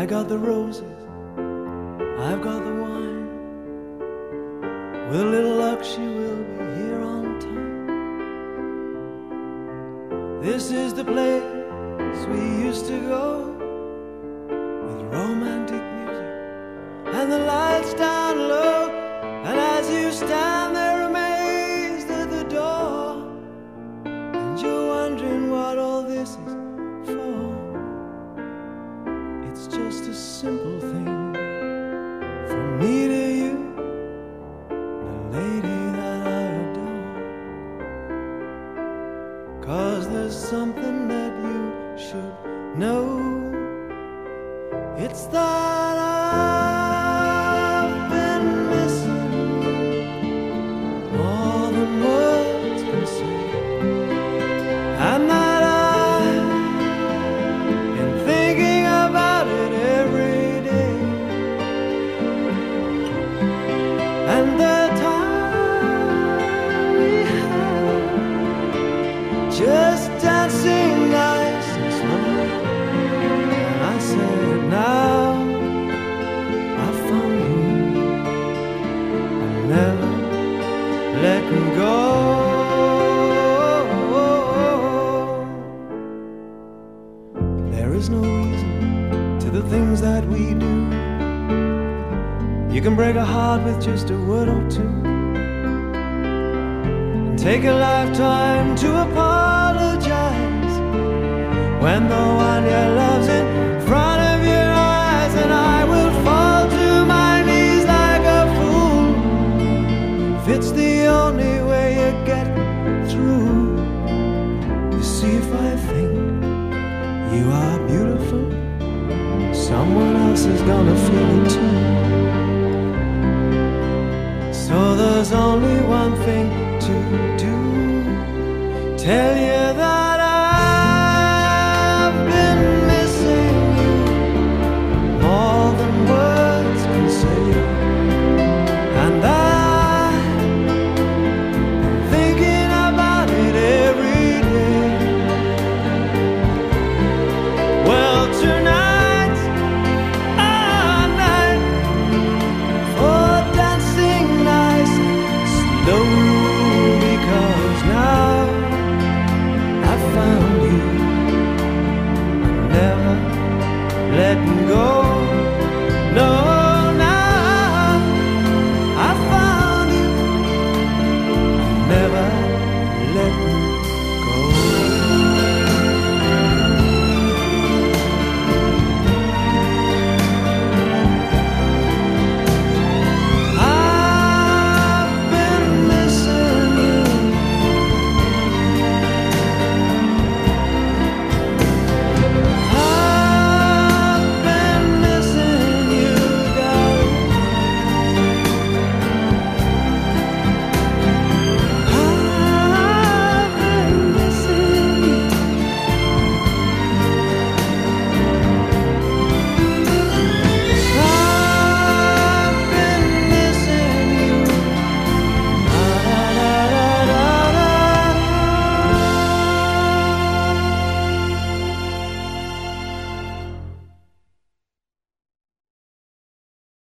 I got the roses, I've got the wine. With a little luck she will be here on time. This is the place we used to go, with romantic music and the lights down low. And as you stand there amazed at the door, and you're wondering what all this is for, it's just a simple thing from me to you, the lady that I adore. 'Cause there's something that you should know. It's that I've been missing more than words can say, and that I've been thinking about it every day. And the time we had, just dancing nice and slow. And I said, now I found you, I'm never letting go. There is no reason to the things that we do. You can break a heart with just a word or two, and take a lifetime to apologize when the one you love's in front of your eyes. And I will fall to my knees like a fool if it's the only way you get through. You see, if I think you are beautiful, someone else is gonna feel it too. So there's only one thing to do, tell you that I've been missing you more than words can say, and I'm thinking about it every day. Well, tonight's our night for dancing nice and slow.